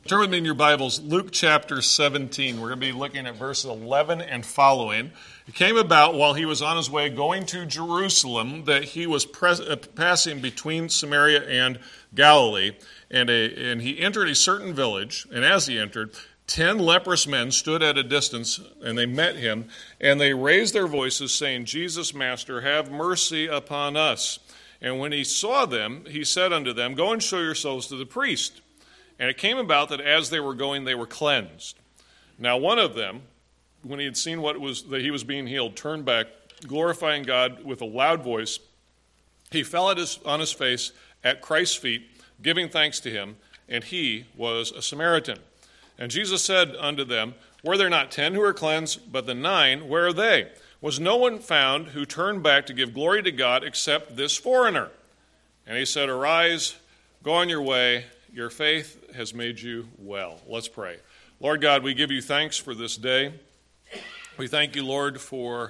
Turn with me in your Bibles, Luke chapter 17. We're going to be looking at verses 11 and following. It came about while he was on his way going to Jerusalem that he was passing between Samaria and Galilee, and he entered a certain village, and as he entered, 10 leprous men stood at a distance, and they met him, and they raised their voices, saying, Jesus, Master, have mercy upon us. And when he saw them, he said unto them, Go and show yourselves to the priest. And it came about that as they were going, they were cleansed. Now one of them, when he had seen that he was being healed, turned back, glorifying God with a loud voice. He fell on his face at Christ's feet, giving thanks to him, and he was a Samaritan. And Jesus said unto them, Were there not 10 who were cleansed, but the 9, where are they? Was no one found who turned back to give glory to God except this foreigner? And he said, Arise, go on your way. Your faith has made you well. Let's pray. Lord God, we give you thanks for this day. We thank you, Lord, for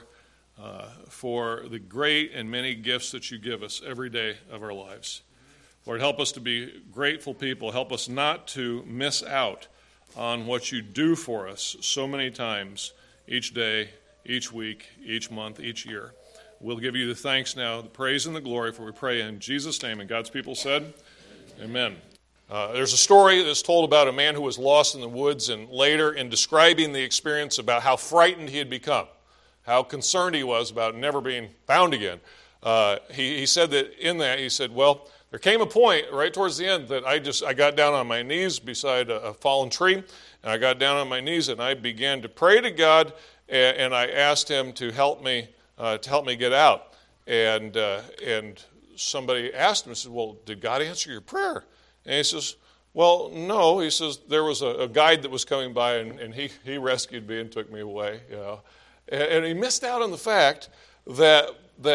the great and many gifts that you give us every day of our lives. Lord, help us to be grateful people. Help us not to miss out on what you do for us so many times each day, each week, each month, each year. We'll give you the thanks now, the praise and the glory, for we pray in Jesus' name. And God's people said, Amen. There's a story that's told about a man who was lost in the woods, and later in describing the experience about how frightened he had become, how concerned he was about never being found again, he said that in that, he said, well, there came a point right towards the end that I got down on my knees beside a fallen tree, and I got down on my knees and I began to pray to God, and I asked him to help me get out. And somebody asked him, said, well, did God answer your prayer? And he says, well, no. He says, there was a guide that was coming by, and he rescued me and took me away. You know, and he missed out on the fact that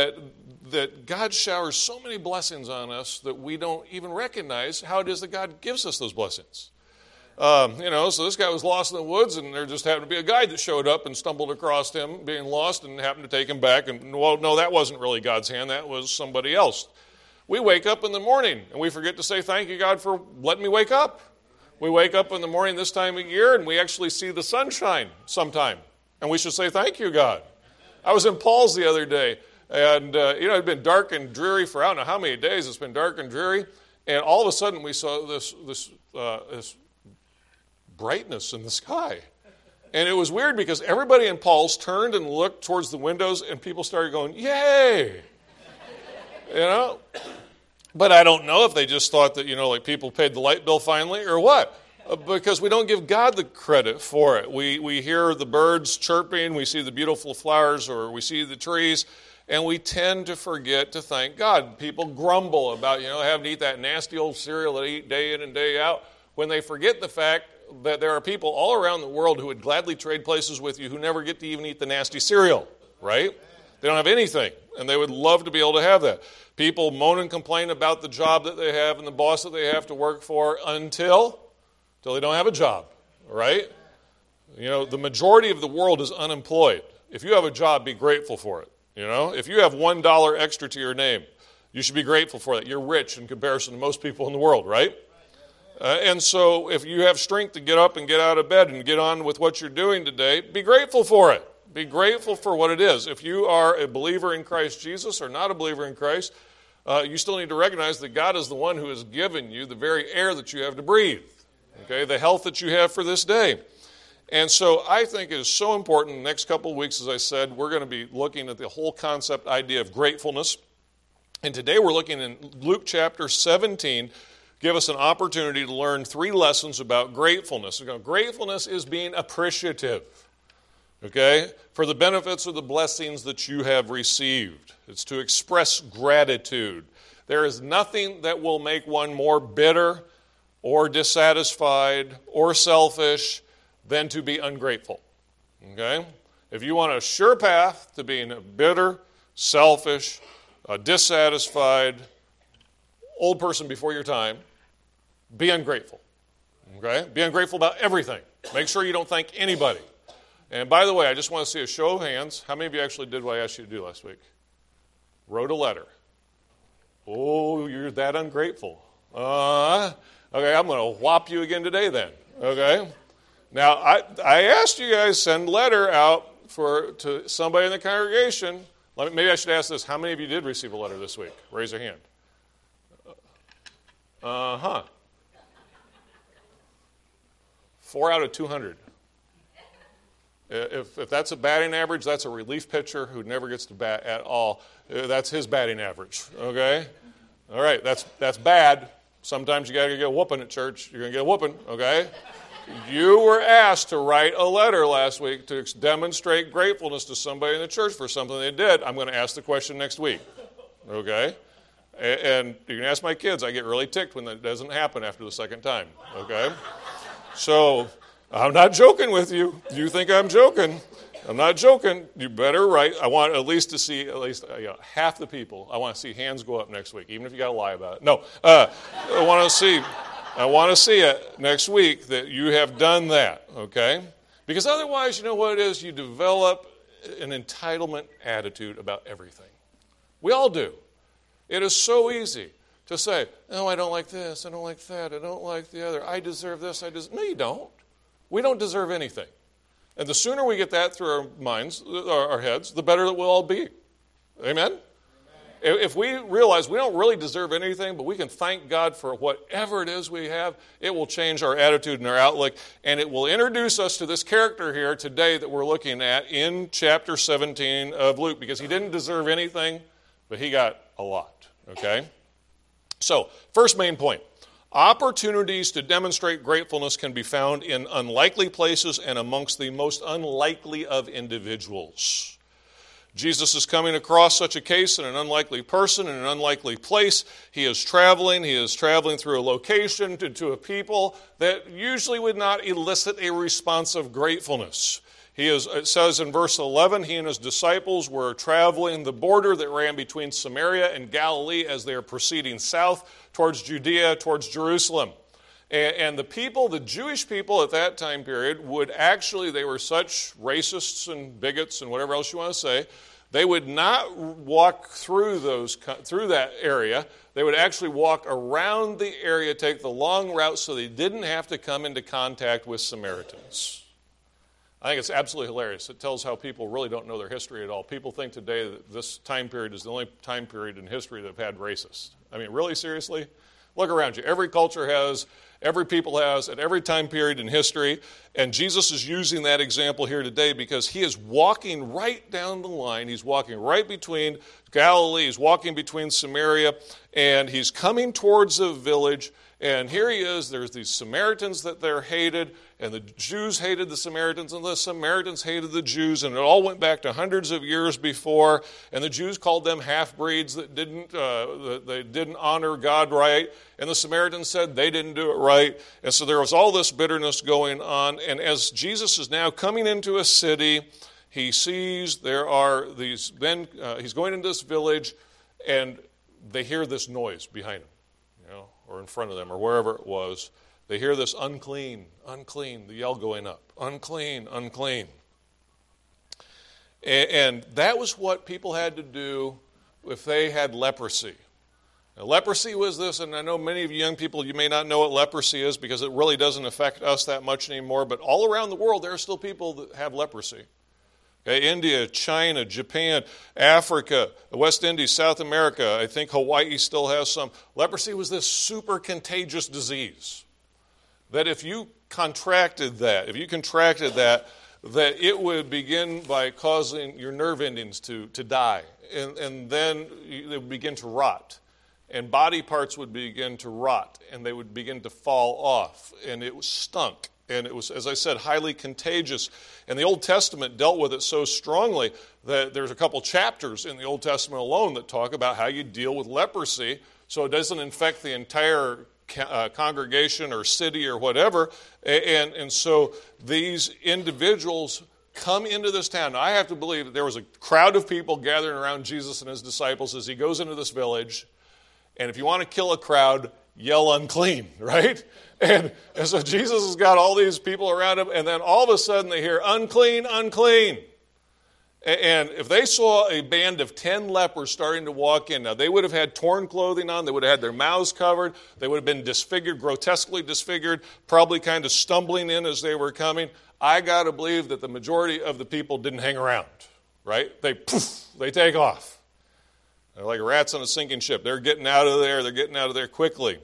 God showers so many blessings on us that we don't even recognize how it is that God gives us those blessings. So this guy was lost in the woods, and there just happened to be a guide that showed up and stumbled across him being lost and happened to take him back. And, well, no, that wasn't really God's hand. That was somebody else. We wake up in the morning, and we forget to say, thank you, God, for letting me wake up. We wake up in the morning this time of year, and we actually see the sunshine sometime. And we should say, thank you, God. I was in Paul's the other day, and, it had been dark and dreary for I don't know how many days. It's been dark and dreary. And all of a sudden, we saw this brightness in the sky. And it was weird because everybody in Paul's turned and looked towards the windows, and people started going, yay! But I don't know if they just thought that, like people paid the light bill finally or what. Because we don't give God the credit for it. We hear the birds chirping, we see the beautiful flowers, or we see the trees, and we tend to forget to thank God. People grumble about, having to eat that nasty old cereal that they eat day in and day out, when they forget the fact that there are people all around the world who would gladly trade places with you who never get to even eat the nasty cereal, right? They don't have anything, and they would love to be able to have that. People moan and complain about the job that they have and the boss that they have to work for until they don't have a job, right? The majority of the world is unemployed. If you have a job, be grateful for it. If you have $1 extra to your name, you should be grateful for that. You're rich in comparison to most people in the world, right? And so if you have strength to get up and get out of bed and get on with what you're doing today, be grateful for it. Be grateful for what it is. If you are a believer in Christ Jesus or not a believer in Christ, you still need to recognize that God is the one who has given you the very air that you have to breathe, okay, the health that you have for this day. And so I think it is so important in the next couple of weeks, as I said, we're going to be looking at the whole concept idea of gratefulness. And today we're looking in Luke chapter 17, give us an opportunity to learn 3 lessons about gratefulness. Gratefulness is being appreciative. Okay, for the benefits or the blessings that you have received. It's to express gratitude. There is nothing that will make one more bitter or dissatisfied or selfish than to be ungrateful. Okay? If you want a sure path to being a bitter, selfish, dissatisfied, old person before your time, be ungrateful. Okay? Be ungrateful about everything. Make sure you don't thank anybody. And by the way, I just want to see a show of hands. How many of you actually did what I asked you to do last week? Wrote a letter. Oh, you're that ungrateful. Okay, I'm going to whop you again today then. Okay? Now, I asked you guys send a letter out to somebody in the congregation. Maybe I should ask this. How many of you did receive a letter this week? Raise your hand. Uh-huh. 4 out of 200. If that's a batting average, that's a relief pitcher who never gets to bat at all. That's his batting average, okay? All right, that's bad. Sometimes you got to get a whooping at church. You're going to get a whooping, okay? You were asked to write a letter last week to demonstrate gratefulness to somebody in the church for something they did. I'm going to ask the question next week, okay? And you can ask my kids. I get really ticked when that doesn't happen after the second time, okay? So I'm not joking with you. You think I'm joking. I'm not joking. You better write. I want at least to see half the people. I want to see hands go up next week, even if you got to lie about it. No, I want to see it next week that you have done that, okay? Because otherwise, you know what it is? You develop an entitlement attitude about everything. We all do. It is so easy to say, oh, I don't like this, I don't like that, I don't like the other, I deserve this, No, you don't. We don't deserve anything. And the sooner we get that through our minds, our heads, the better that we'll all be. Amen? If we realize we don't really deserve anything, but we can thank God for whatever it is we have, it will change our attitude and our outlook, and it will introduce us to this character here today that we're looking at in chapter 17 of Luke, because he didn't deserve anything, but he got a lot, okay? So, first main point. Opportunities to demonstrate gratefulness can be found in unlikely places and amongst the most unlikely of individuals. Jesus is coming across such a case in an unlikely person, in an unlikely place. He is traveling through a location to a people that usually would not elicit a response of gratefulness. It says in verse 11, he and his disciples were traveling the border that ran between Samaria and Galilee as they are proceeding south towards Judea, towards Jerusalem. And the people, the Jewish people at that time period, they were such racists and bigots and whatever else you want to say, they would not walk through that area. They would actually walk around the area, take the long route so they didn't have to come into contact with Samaritans. I think it's absolutely hilarious. It tells how people really don't know their history at all. People think today that this time period is the only time period in history that have had racists. I mean, really, seriously? Look around you. Every culture has, every people has, at every time period in history. And Jesus is using that example here today because he is walking right down the line. He's walking right between Galilee. He's walking between Samaria. And he's coming towards a village. And here he is. There's these Samaritans that they're hated. And the Jews hated the Samaritans, and the Samaritans hated the Jews, and it all went back to hundreds of years before. And the Jews called them half-breeds that didn't honor God right, and the Samaritans said they didn't do it right. And so there was all this bitterness going on. And as Jesus is now coming into a city, he sees there are these men. He's going into this village, and they hear this noise behind him, or in front of them, or wherever it was. They hear this unclean, unclean, the yell going up, unclean, unclean. And that was what people had to do if they had leprosy. Now, leprosy was this, and I know many of you young people, you may not know what leprosy is because it really doesn't affect us that much anymore, but all around the world there are still people that have leprosy. Okay, India, China, Japan, Africa, the West Indies, South America, I think Hawaii still has some. Leprosy was this super contagious disease. That if you contracted that, that it would begin by causing your nerve endings to die. And then they would begin to rot. And body parts would begin to rot. And they would begin to fall off. And it stunk. And it was, as I said, highly contagious. And the Old Testament dealt with it so strongly that there's a couple chapters in the Old Testament alone that talk about how you deal with leprosy so it doesn't infect the entire congregation or city or whatever, and so these individuals come into this town. Now, I have to believe that there was a crowd of people gathering around Jesus and his disciples as he goes into this village, and if you want to kill a crowd, yell unclean, right? And so Jesus has got all these people around him, and then all of a sudden they hear unclean, unclean. And if they saw a band of 10 lepers starting to walk in, now they would have had torn clothing on, they would have had their mouths covered, they would have been disfigured, grotesquely disfigured, probably kind of stumbling in as they were coming. I got to believe that the majority of the people didn't hang around, right? They take off. They're like rats on a sinking ship. They're getting out of there. They're getting out of there quickly.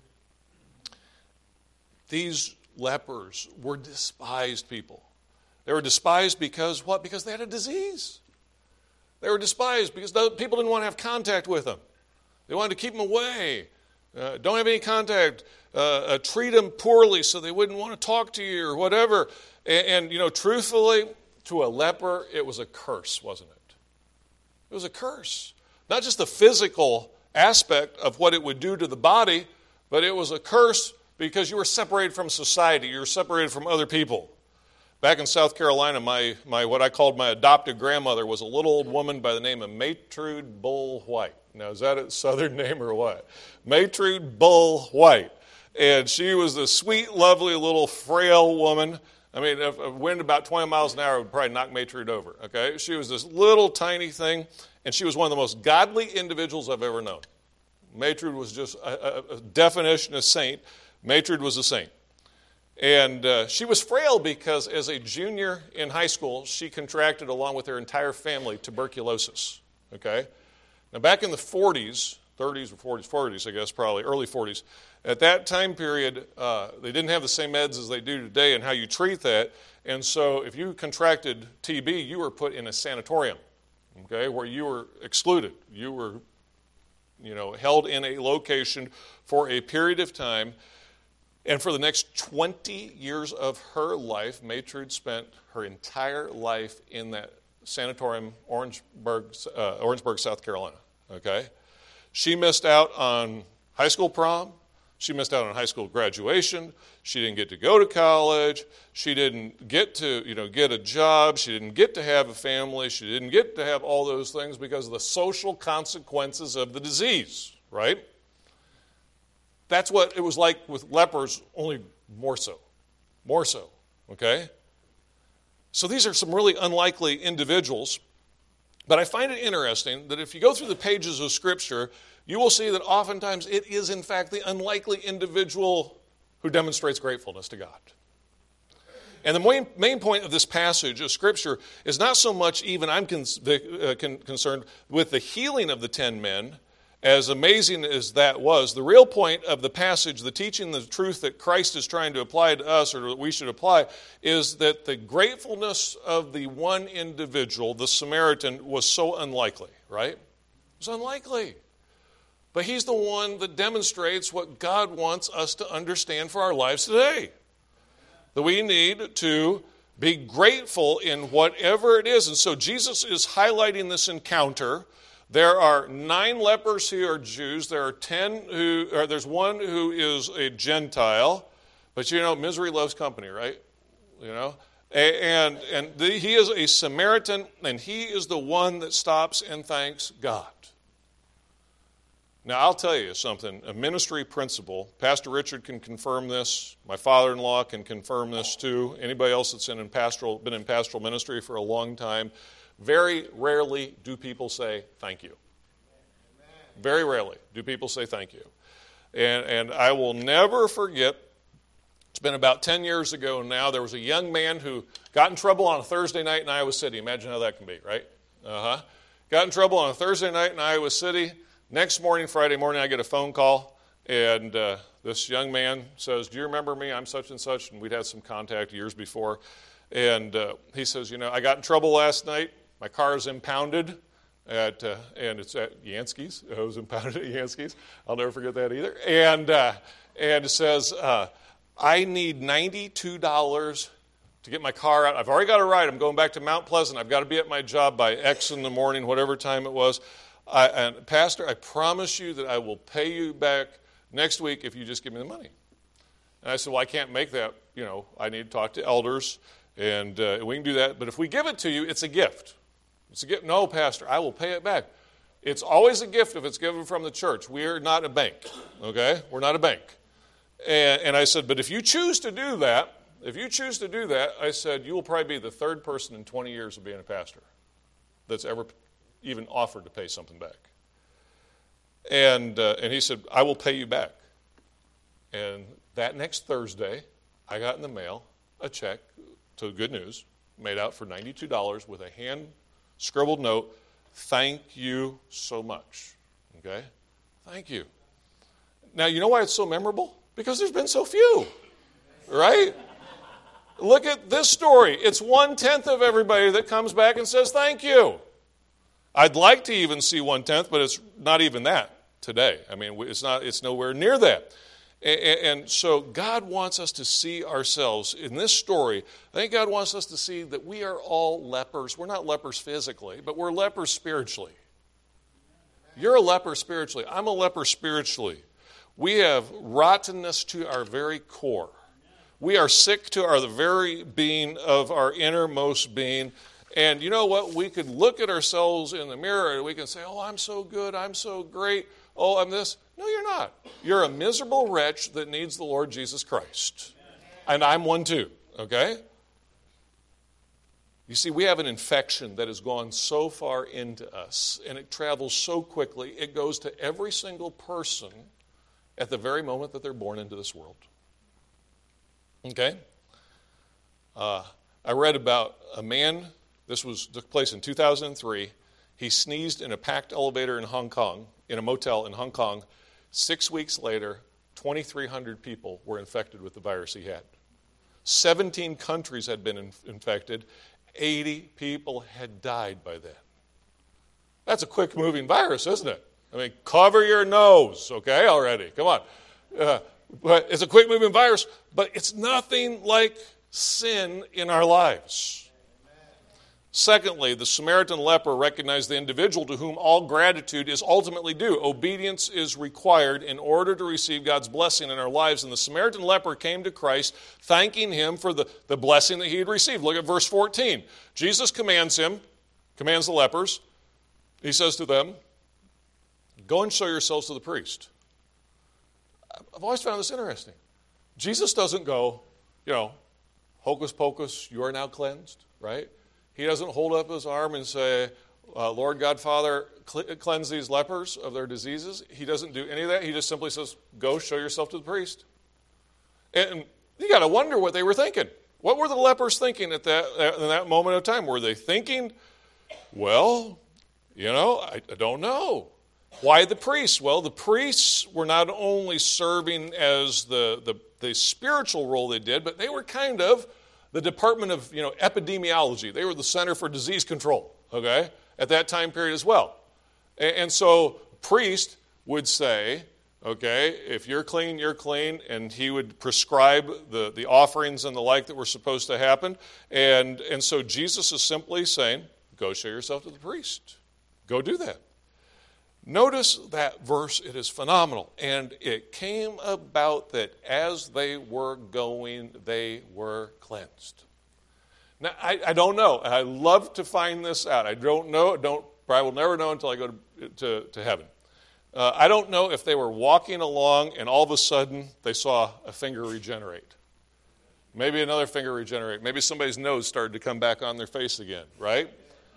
These lepers were despised people. They were despised because what? Because they had a disease. They were despised because people didn't want to have contact with them. They wanted to keep them away. Don't have any contact. Treat them poorly so they wouldn't want to talk to you or whatever. And truthfully, to a leper, it was a curse, wasn't it? It was a curse. Not just the physical aspect of what it would do to the body, but it was a curse because you were separated from society. You were separated from other people. Back in South Carolina, my what I called my adopted grandmother was a little old woman by the name of Maytrude Bull White. Now, is that a southern name or what? Maytrude Bull White. And she was a sweet, lovely, little frail woman. I mean, if a wind about 20 miles an hour would probably knock Maytrude over, okay? She was this little tiny thing, and she was one of the most godly individuals I've ever known. Maytrude was just a definition of saint. Maytrude was a saint. And she was frail because as a junior in high school, she contracted, along with her entire family, tuberculosis, okay? Now, back in the 40s, 30s or 40s, I guess, probably, early 40s, at that time period, they didn't have the same meds as they do today and how you treat that. And so if you contracted TB, you were put in a sanatorium, okay, where you were excluded. You were, held in a location for a period of time. And for the next 20 years of her life, Maytrude spent her entire life in that sanatorium, Orangeburg, South Carolina, okay? She missed out on high school prom. She missed out on high school graduation. She didn't get to go to college. She didn't get to, get a job. She didn't get to have a family. She didn't get to have all those things because of the social consequences of the disease, right? That's what it was like with lepers, only more so. More so, okay? So these are some really unlikely individuals. But I find it interesting that if you go through the pages of Scripture, you will see that oftentimes it is, in fact, the unlikely individual who demonstrates gratefulness to God. And the main point of this passage of Scripture is not so much even I'm concerned with the healing of the 10 men, as amazing as that was. The real point of the passage, the teaching, the truth that Christ is trying to apply to us, or that we should apply, is that the gratefulness of the one individual, the Samaritan, was so unlikely, right? It was unlikely. But he's the one that demonstrates what God wants us to understand for our lives today. That we need to be grateful in whatever it is. And so Jesus is highlighting this encounter. There are 9 lepers who are Jews. There are 10 there's one who is a Gentile. But misery loves company, right? And he is a Samaritan, and he is the one that stops and thanks God. Now, I'll tell you something, a ministry principle. Pastor Richard can confirm this. My father-in-law can confirm this too. Anybody else that's been in pastoral ministry for a long time. Very rarely do people say thank you. Very rarely do people say thank you. And I will never forget, it's been about 10 years ago now, there was a young man who got in trouble on a Thursday night in Iowa City. Imagine how that can be, right? Got in trouble on a Thursday night in Iowa City. Next morning, Friday morning, I get a phone call, and this young man says, "Do you remember me? I'm such and such," and we'd had some contact years before. And he says, I got in trouble last night. My car is impounded, and it's at Yansky's. It was impounded at Yansky's. I'll never forget that either. And it says, I need $92 to get my car out. I've already got a ride. I'm going back to Mount Pleasant. I've got to be at my job by X in the morning, whatever time it was. And Pastor, I promise you that I will pay you back next week if you just give me the money. And I said, well, I can't make that. I need to talk to elders, and we can do that. But if we give it to you, it's a gift. It's a gift. No, Pastor, I will pay it back. It's always a gift if it's given from the church. We are not a bank, okay? We're not a bank. And I said, but if you choose to do that, I said, you will probably be the third person in 20 years of being a pastor. that's ever even offered to pay something back. And he said, I will pay you back. And that next Thursday, I got in the mail a check to Good News, made out for $92 with a hand-scribbled note, thank you so much. Okay? Thank you. Now, you know why it's so memorable? Because there's been so few, right? Look at this story. It's 1/10 of everybody that comes back and says thank you. I'd like to even see 1/10, but it's not even that today. I mean, it's nowhere near that. And so God wants us to see ourselves in this story. I think God wants us to see that we are all lepers. We're not lepers physically, but we're lepers spiritually. You're a leper spiritually. I'm a leper spiritually. We have rottenness to our very core. We are sick to the very being of our innermost being. And you know what? We could look at ourselves in the mirror and we can say, oh, I'm so good, I'm so great, oh, I'm this. No, you're not. You're a miserable wretch that needs the Lord Jesus Christ. And I'm one too, okay? You see, we have an infection that has gone so far into us, and it travels so quickly, it goes to every single person at the very moment that they're born into this world. Okay? I read about a man, took place in 2003. He sneezed in a packed elevator in Hong Kong, in a motel in Hong Kong. 6 weeks later, 2,300 people were infected with the virus he had. 17 countries had been infected. 80 people had died by then. That's a quick-moving virus, isn't it? I mean, cover your nose, okay, already. Come on. But it's a quick-moving virus, but it's nothing like sin in our lives. Secondly, the Samaritan leper recognized the individual to whom all gratitude is ultimately due. Obedience is required in order to receive God's blessing in our lives. And the Samaritan leper came to Christ, thanking him for the blessing that he had received. Look at verse 14. Jesus commands the lepers. He says to them, go and show yourselves to the priest. I've always found this interesting. Jesus doesn't go, hocus pocus, you are now cleansed, right? He doesn't hold up his arm and say, Lord God, Father, cleanse these lepers of their diseases. He doesn't do any of that. He just simply says, go show yourself to the priest. And you got to wonder what they were thinking. What were the lepers thinking in that moment of time? Were they thinking, well, I don't know. Why the priests? Well, the priests were not only serving as the spiritual role they did, but they were kind of the Department of epidemiology. They were the Center for Disease Control, okay, at that time period as well. And so priest would say, okay, if you're clean, you're clean, and he would prescribe the offerings and the like that were supposed to happen. And so Jesus is simply saying, go show yourself to the priest. Go do that. Notice that verse, it is phenomenal. And it came about that as they were going, they were cleansed. Now, I don't know. I love to find this out. I don't know. Probably will never know until I go to heaven. I don't know if they were walking along and all of a sudden they saw a finger regenerate. Maybe another finger regenerate. Maybe somebody's nose started to come back on their face again, right?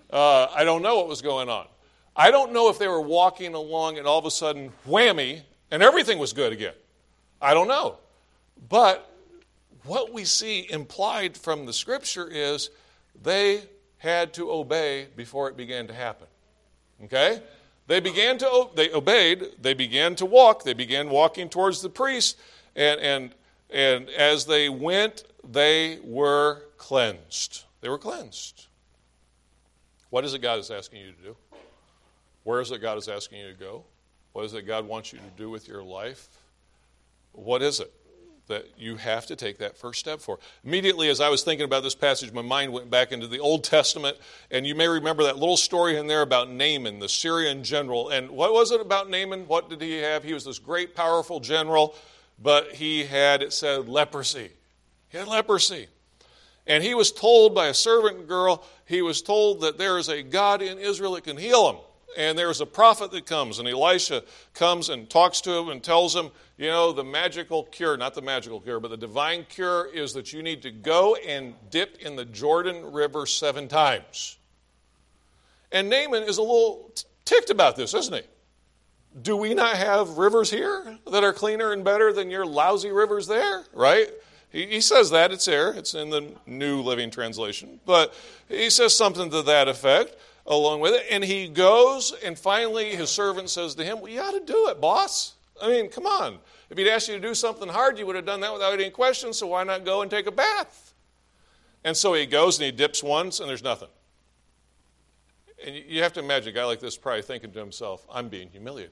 I don't know what was going on. I don't know if they were walking along and all of a sudden, whammy, and everything was good again. I don't know. But what we see implied from the Scripture is they had to obey before it began to happen. Okay? They obeyed, they began to walk, they began walking towards the priest, and as they went, they were cleansed. They were cleansed. What is it God is asking you to do? Where is it God is asking you to go? What is it God wants you to do with your life? What is it that you have to take that first step for? Immediately as I was thinking about this passage, my mind went back into the Old Testament, and you may remember that little story in there about Naaman, the Syrian general. And what was it about Naaman? What did he have? He was this great, powerful general, but he had, it said, leprosy. He had leprosy. And he was told by a servant girl, he was told that there is a God in Israel that can heal him. And there's a prophet that comes, and Elisha comes and talks to him and tells him, the magical cure, not the magical cure, but the divine cure is that you need to go and dip in the Jordan River 7 times. And Naaman is a little ticked about this, isn't he? Do we not have rivers here that are cleaner and better than your lousy rivers there? Right? He says that. It's there. It's in the New Living Translation. But he says something to that effect along with it. And he goes, and finally his servant says to him, well, you ought to do it, boss. I mean, come on. If he'd asked you to do something hard, you would have done that without any question, so why not go and take a bath? And so he goes and he dips once, and there's nothing. And you have to imagine a guy like this probably thinking to himself, I'm being humiliated.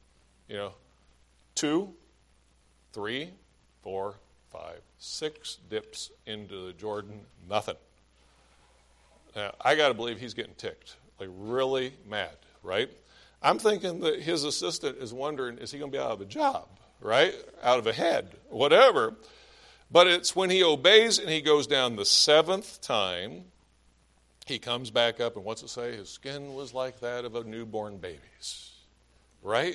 2, 3, 4, 5, 6 dips into the Jordan, nothing. Now, I got to believe he's getting ticked, like really mad, right? I'm thinking that his assistant is wondering, is he going to be out of a job, right? Out of a head, whatever. But it's when he obeys and he goes down the 7th time, he comes back up, and what's it say? His skin was like that of a newborn baby's, right?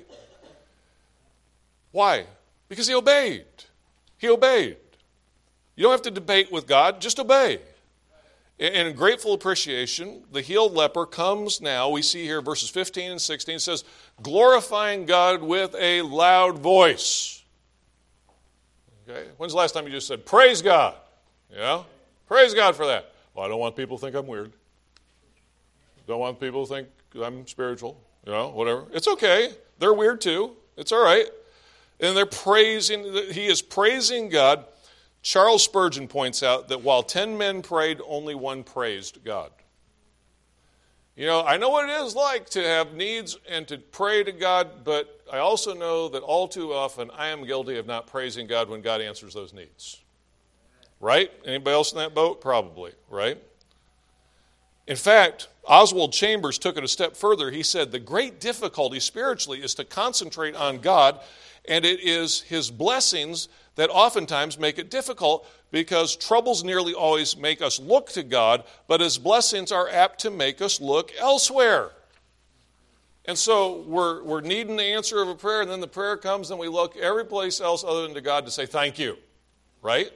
Why? Because he obeyed. He obeyed. You don't have to debate with God, just obey. And in grateful appreciation, the healed leper comes now, we see here verses 15 and 16, it says, glorifying God with a loud voice. Okay? When's the last time you just said, praise God? Praise God for that. Well, I don't want people to think I'm weird. Don't want people to think I'm spiritual, whatever. It's okay. They're weird too. It's all right. And they're praising, he is praising God. Charles Spurgeon points out that while 10 men prayed, only one praised God. I know what it is like to have needs and to pray to God, but I also know that all too often I am guilty of not praising God when God answers those needs. Right? Anybody else in that boat? Probably, right? In fact, Oswald Chambers took it a step further. He said, the great difficulty spiritually is to concentrate on God, and it is his blessings that oftentimes make it difficult because troubles nearly always make us look to God, but his blessings are apt to make us look elsewhere. And so we're needing the answer of a prayer, and then the prayer comes, and we look every place else other than to God to say thank you, right?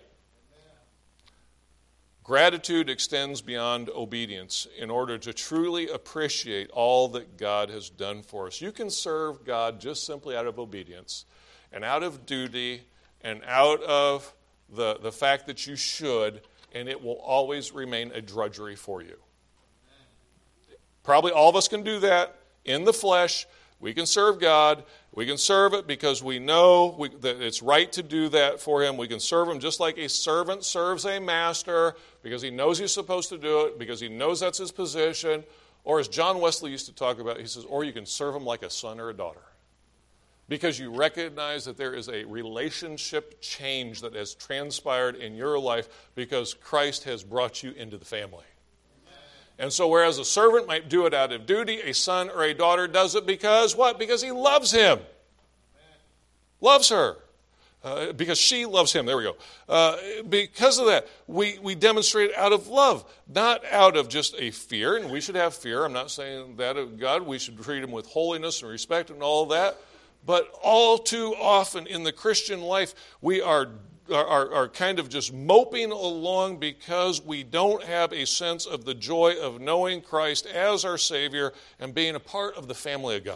Gratitude extends beyond obedience in order to truly appreciate all that God has done for us. You can serve God just simply out of obedience and out of duty and out of the fact that you should, and it will always remain a drudgery for you. Probably all of us can do that in the flesh. We can serve God. We can serve it because we know that it's right to do that for him. We can serve him just like a servant serves a master because he knows he's supposed to do it, because he knows that's his position. Or as John Wesley used to talk about, he says, or you can serve him like a son or a daughter. Because you recognize that there is a relationship change that has transpired in your life because Christ has brought you into the family. And so whereas a servant might do it out of duty, a son or a daughter does it because what? Because he loves him. Loves her. Because she loves him. There we go. Because of that, we demonstrate out of love, not out of just a fear. And we should have fear. I'm not saying that of God. We should treat him with holiness and respect and all that. But all too often in the Christian life, we are kind of just moping along because we don't have a sense of the joy of knowing Christ as our Savior and being a part of the family of God.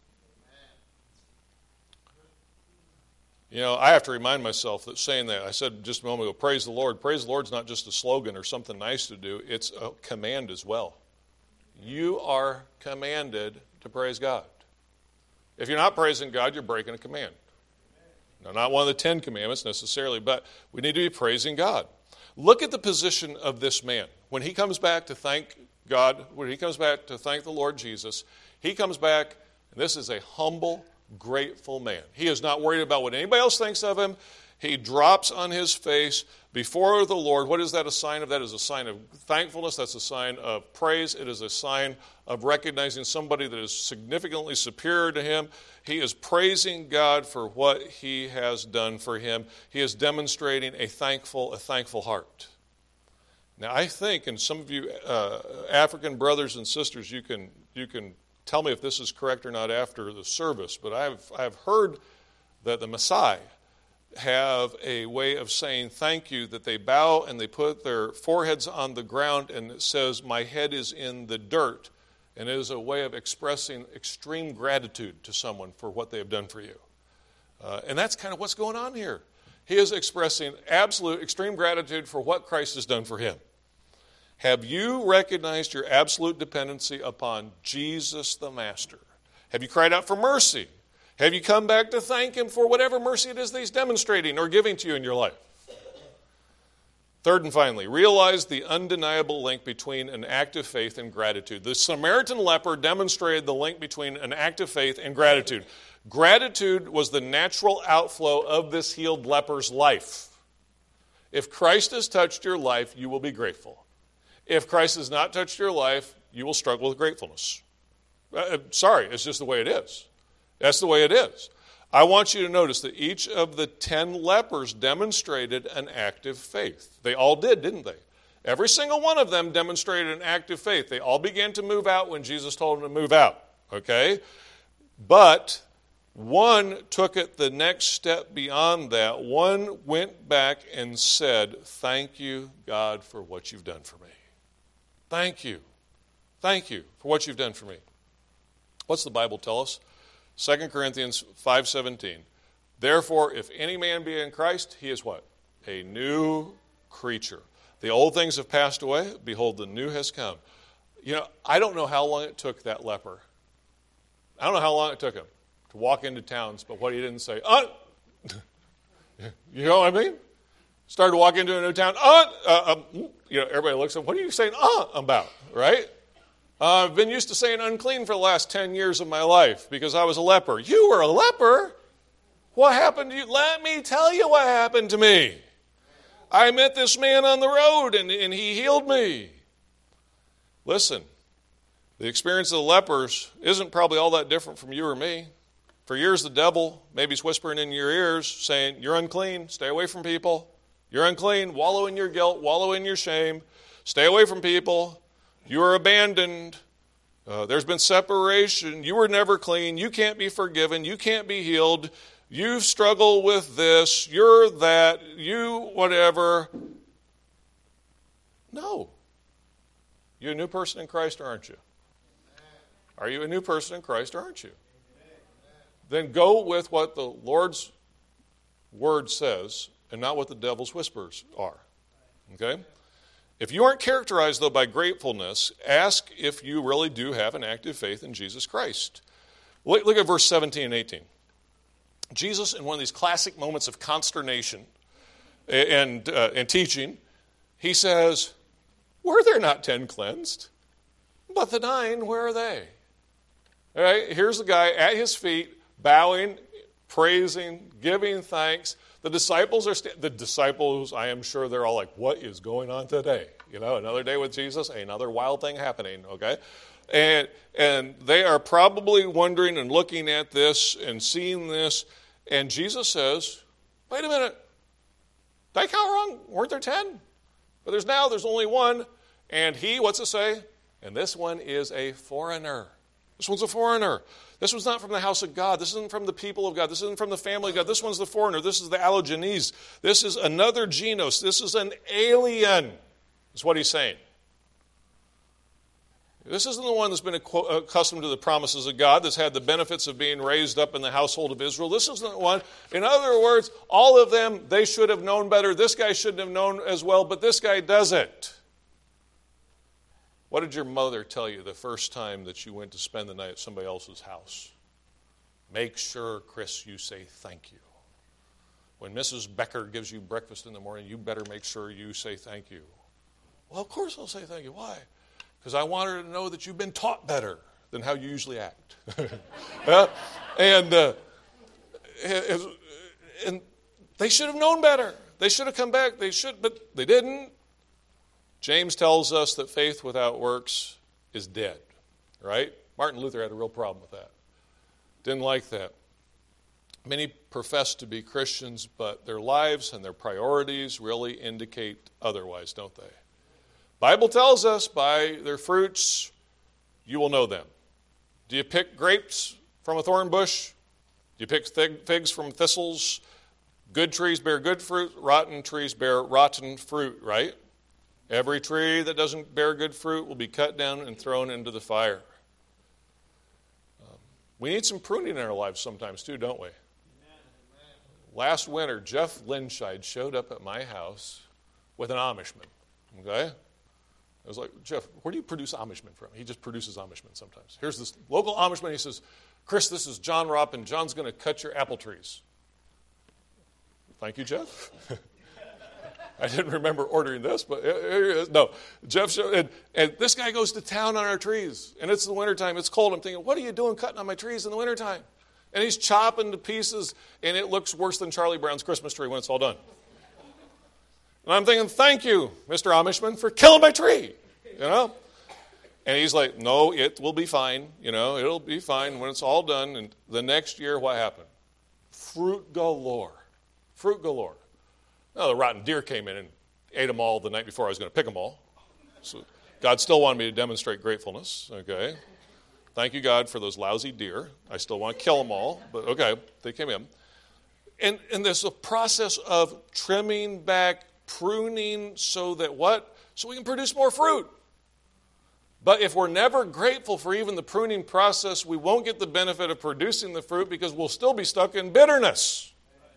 I have to remind myself that saying that, I said just a moment ago, praise the Lord. Praise the Lord's not just a slogan or something nice to do. It's a command as well. You are commanded to praise God. If you're not praising God, you're breaking a command. Now, not one of the 10 commandments necessarily, but we need to be praising God. Look at the position of this man. When he comes back to thank God, when he comes back to thank the Lord Jesus, he comes back, and this is a humble, grateful man. He is not worried about what anybody else thinks of him. He drops on his face before the Lord. What is that a sign of? That is a sign of thankfulness. That's a sign of praise. It is a sign of recognizing somebody that is significantly superior to him. He is praising God for what he has done for him. He is demonstrating a thankful heart. Now, I think, and some of you African brothers and sisters, you can tell me if this is correct or not after the service, but I've heard that the Maasai have a way of saying thank you, that they bow and they put their foreheads on the ground and it says, my head is in the dirt. And it is a way of expressing extreme gratitude to someone for what they have done for you. And that's kind of what's going on here. He is expressing absolute, extreme gratitude for what Christ has done for him. Have you recognized your absolute dependency upon Jesus the Master? Have you cried out for mercy? Have you come back to thank him for whatever mercy it is that he's demonstrating or giving to you in your life? Third and finally, realize the undeniable link between an act of faith and gratitude. The Samaritan leper demonstrated the link between an act of faith and gratitude. Gratitude was the natural outflow of this healed leper's life. If Christ has touched your life, you will be grateful. If Christ has not touched your life, you will struggle with gratefulness. Sorry, it's just the way it is. That's the way it is. I want you to notice that each of the 10 lepers demonstrated an act of faith. They all did, didn't they? Every single one of them demonstrated an act of faith. They all began to move out when Jesus told them to move out, okay? But one took it the next step beyond that. One went back and said, "Thank you, God, for what you've done for me. Thank you. Thank you for what you've done for me." What's the Bible tell us? 2 Corinthians 5:17. Therefore, if any man be in Christ, he is what? A new creature. The old things have passed away. Behold, the new has come. You know, I don't know how long it took that leper. I don't know how long it took him to walk into towns, but what he didn't say, you know what I mean? Started to walk into a new town, everybody looks at him, what are you saying about, right? I've been used to saying unclean for the last 10 years of my life because I was a leper. You were a leper? What happened to you? Let me tell you what happened to me. I met this man on the road and he healed me. Listen, the experience of the lepers isn't probably all that different from you or me. For years the devil maybe is whispering in your ears saying, you're unclean, stay away from people. You're unclean, wallow in your guilt, wallow in your shame. Stay away from people. You are abandoned. There's been separation. You were never clean. You can't be forgiven. You can't be healed. You struggle with this. You're that. You whatever. No. You're a new person in Christ, or aren't you? Are you a new person in Christ, or aren't you? Then go with what the Lord's word says and not what the devil's whispers are. Okay? If you aren't characterized, though, by gratefulness, ask if you really do have an active faith in Jesus Christ. Look at verse 17 and 18. Jesus, in one of these classic moments of consternation and teaching, he says, were there not 10 cleansed? But the 9, where are they? All right, here's the guy at his feet, bowing, praising, giving thanks. The disciples, I am sure they're all like, what is going on today? You know, another day with Jesus, another wild thing happening, okay? And they are probably wondering and looking at this and seeing this, and Jesus says, wait a minute, did I count wrong? Weren't there 10? But there's only one, and he, what's it say? And this one is a foreigner. This one's a foreigner. This one's not from the house of God. This isn't from the people of God. This isn't from the family of God. This one's the foreigner. This is the allogenes. This is another genos. This is an alien, is what he's saying. This isn't the one that's been accustomed to the promises of God, that's had the benefits of being raised up in the household of Israel. This isn't the one. In other words, all of them, they should have known better. This guy shouldn't have known as well, but this guy doesn't. What did your mother tell you the first time that you went to spend the night at somebody else's house? Make sure, Chris, you say thank you. When Mrs. Becker gives you breakfast in the morning, you better make sure you say thank you. Well, of course I'll say thank you. Why? Because I want her to know that you've been taught better than how you usually act. And they should have known better. They should have come back. But they didn't. James tells us that faith without works is dead, right? Martin Luther had a real problem with that. Didn't like that. Many profess to be Christians, but their lives and their priorities really indicate otherwise, don't they? Bible tells us by their fruits you will know them. Do you pick grapes from a thorn bush? Do you pick figs from thistles? Good trees bear good fruit, rotten trees bear rotten fruit, right? Every tree that doesn't bear good fruit will be cut down and thrown into the fire. We need some pruning in our lives sometimes too, don't we? Last winter, Jeff Linscheid showed up at my house with an Amishman. Okay? I was like, Jeff, where do you produce Amishman from? He just produces Amishman sometimes. Here's this local Amishman. He says, Chris, this is John Ropp, and John's going to cut your apple trees. Thank you, Jeff. I didn't remember ordering this, but here it is. No, Jeff showed, and this guy goes to town on our trees, and it's the wintertime. It's cold. I'm thinking, what are you doing cutting on my trees in the wintertime? And he's chopping to pieces, and it looks worse than Charlie Brown's Christmas tree when it's all done. And I'm thinking, thank you, Mr. Amishman, for killing my tree, you know? And he's like, no, it will be fine, you know, it'll be fine when it's all done. And the next year, what happened? Fruit galore. Fruit galore. Now, the rotten deer came in and ate them all the night before I was going to pick them all. So God still wanted me to demonstrate gratefulness, okay? Thank you, God, for those lousy deer. I still want to kill them all, but okay, they came in. And there's a process of trimming back, pruning, so that what? So we can produce more fruit. But if we're never grateful for even the pruning process, we won't get the benefit of producing the fruit because we'll still be stuck in bitterness.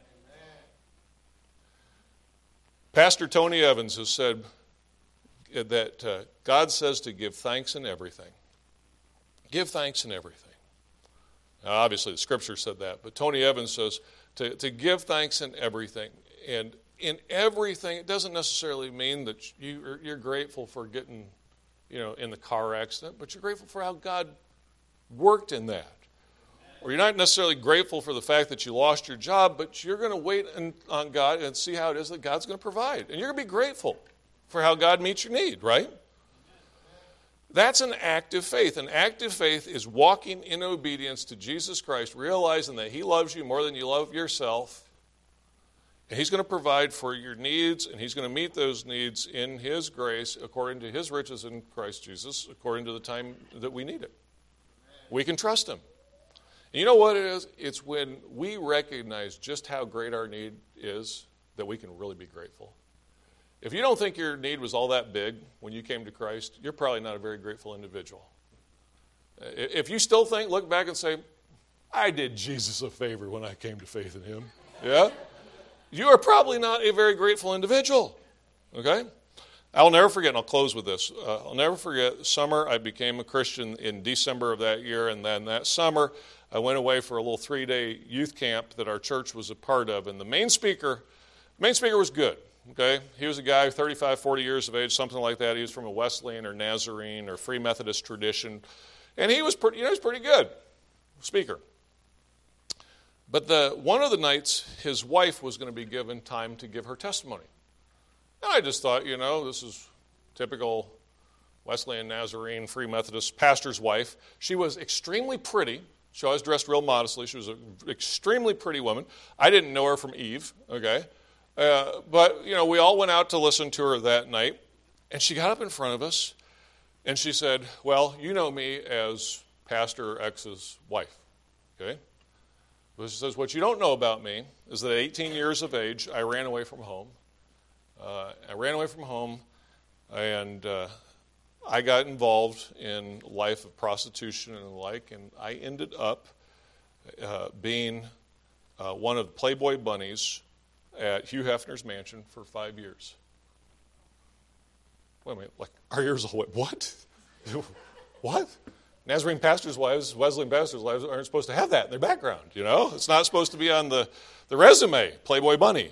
Pastor Tony Evans has said that God says to give thanks in everything. Give thanks in everything. Now, obviously, the Scripture said that, but Tony Evans says to give thanks in everything. And in everything, it doesn't necessarily mean that you're grateful for getting, in the car accident, but you're grateful for how God worked in that. Or you're not necessarily grateful for the fact that you lost your job, but you're going to wait on God and see how it is that God's going to provide. And you're going to be grateful for how God meets your need, right? That's an active faith. An active faith is walking in obedience to Jesus Christ, realizing that He loves you more than you love yourself. And He's going to provide for your needs, and He's going to meet those needs in His grace according to His riches in Christ Jesus, according to the time that we need it. We can trust Him. And you know what it is? It's when we recognize just how great our need is that we can really be grateful. If you don't think your need was all that big when you came to Christ, you're probably not a very grateful individual. If you still look back and say, I did Jesus a favor when I came to faith in Him, yeah? You are probably not a very grateful individual, okay? I'll never forget, and I'll close with this. I'll never forget, summer, I became a Christian in December of that year, and then that summer, I went away for a little 3-day youth camp that our church was a part of, and the main speaker was good, okay? He was a guy, 35, 40 years of age, something like that. He was from a Wesleyan or Nazarene or Free Methodist tradition, and he was pretty good speaker. But one of the nights, his wife was going to be given time to give her testimony. And I just thought, this is typical Wesleyan, Nazarene, Free Methodist pastor's wife. She was extremely pretty. She always dressed real modestly. She was an extremely pretty woman. I didn't know her from Eve, okay? But, we all went out to listen to her that night. And she got up in front of us, and she said, well, you know me as Pastor X's wife, okay? But she says, what you don't know about me is that at 18 years of age, I ran away from home. And I got involved in life of prostitution and the like, and I ended up being one of the Playboy bunnies at Hugh Hefner's mansion for 5 years. Wait a minute, our ears all went, what? What? Nazarene pastors' wives, Wesleyan pastors' wives aren't supposed to have that in their background, It's not supposed to be on the resume, Playboy bunny,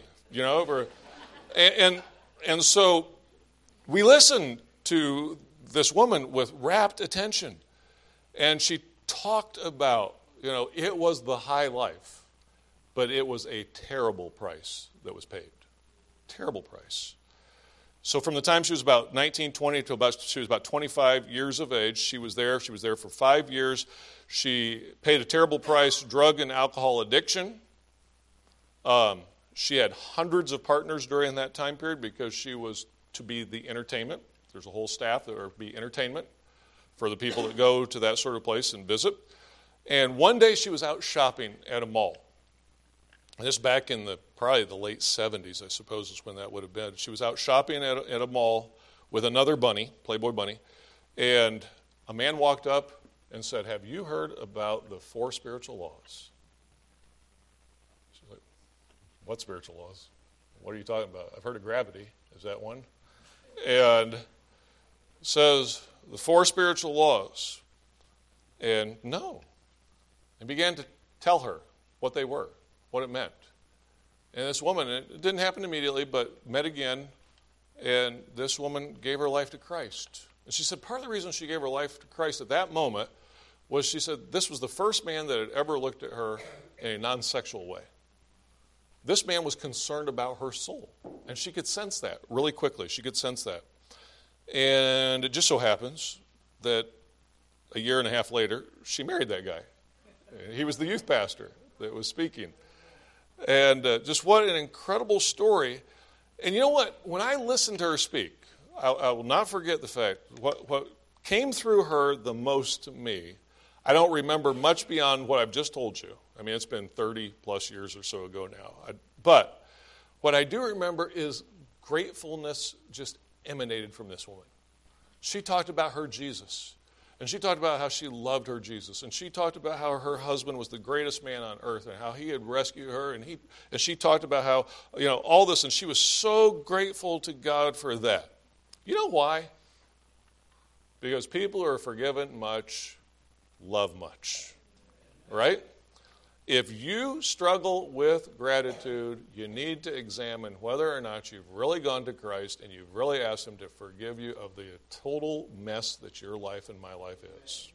And so we listened to this woman with rapt attention. And she talked about, it was the high life, but it was a terrible price that was paid. Terrible price. So from the time she was about 19, 20 to she was about 25 years of age, she was there. She was there for 5 years. She paid a terrible price, drug and alcohol addiction. She had hundreds of partners during that time period because she was to be the entertainment. There's a whole staff that would be entertainment for the people that go to that sort of place and visit. And one day she was out shopping at a mall. And this back in probably the late 70s, I suppose, is when that would have been. She was out shopping at a mall with another bunny, Playboy bunny, and a man walked up and said, have you heard about the 4 spiritual laws? She's like, what spiritual laws? What are you talking about? I've heard of gravity. Is that one? And says, the 4 spiritual laws. And no. And began to tell her what they were, what it meant. And this woman, it didn't happen immediately, but met again, and this woman gave her life to Christ. And she said part of the reason she gave her life to Christ at that moment was she said this was the first man that had ever looked at her in a non-sexual way. This man was concerned about her soul. And she could sense that really quickly. She could sense that. And it just so happens that a year and a half later, she married that guy. He was the youth pastor that was speaking. And just what an incredible story. And you know what? When I listened to her speak, I will not forget the fact, what came through her the most to me, I don't remember much beyond what I've just told you. I mean, it's been 30 plus years or so ago now. But what I do remember is gratefulness just emanated from this woman. She talked about her Jesus. And she talked about how she loved her Jesus. And she talked about how her husband was the greatest man on earth and how he had rescued her. And she talked about how, all this. And she was so grateful to God for that. You know why? Because people who are forgiven much love much. Right? If you struggle with gratitude, you need to examine whether or not you've really gone to Christ and you've really asked Him to forgive you of the total mess that your life and my life is.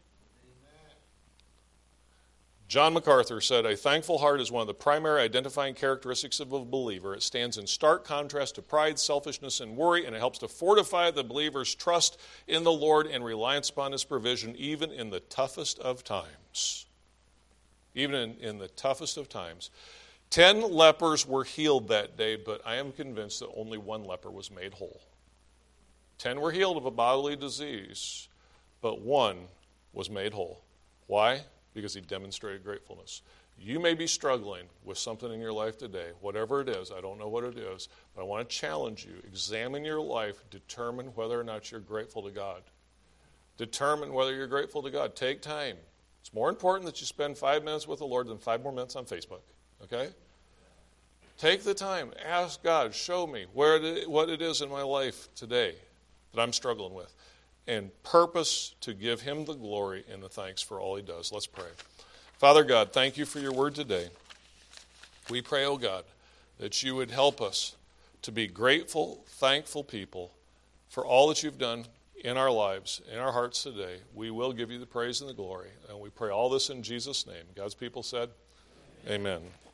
John MacArthur said, a thankful heart is one of the primary identifying characteristics of a believer. It stands in stark contrast to pride, selfishness, and worry, and it helps to fortify the believer's trust in the Lord and reliance upon His provision, even in the toughest of times. Even in the toughest of times. 10 lepers were healed that day, but I am convinced that only 1 leper was made whole. 10 were healed of a bodily disease, but 1 was made whole. Why? Because he demonstrated gratefulness. You may be struggling with something in your life today, whatever it is. I don't know what it is, but I want to challenge you. Examine your life. Determine whether or not you're grateful to God. Determine whether you're grateful to God. Take time. It's more important that you spend 5 minutes with the Lord than 5 more minutes on Facebook, okay? Take the time. Ask God, show me what it is in my life today that I'm struggling with, and purpose to give Him the glory and the thanks for all He does. Let's pray. Father God, thank You for Your word today. We pray, oh God, that You would help us to be grateful, thankful people for all that You've done in our lives, in our hearts today. We will give You the praise and the glory. And we pray all this in Jesus' name. God's people said, amen.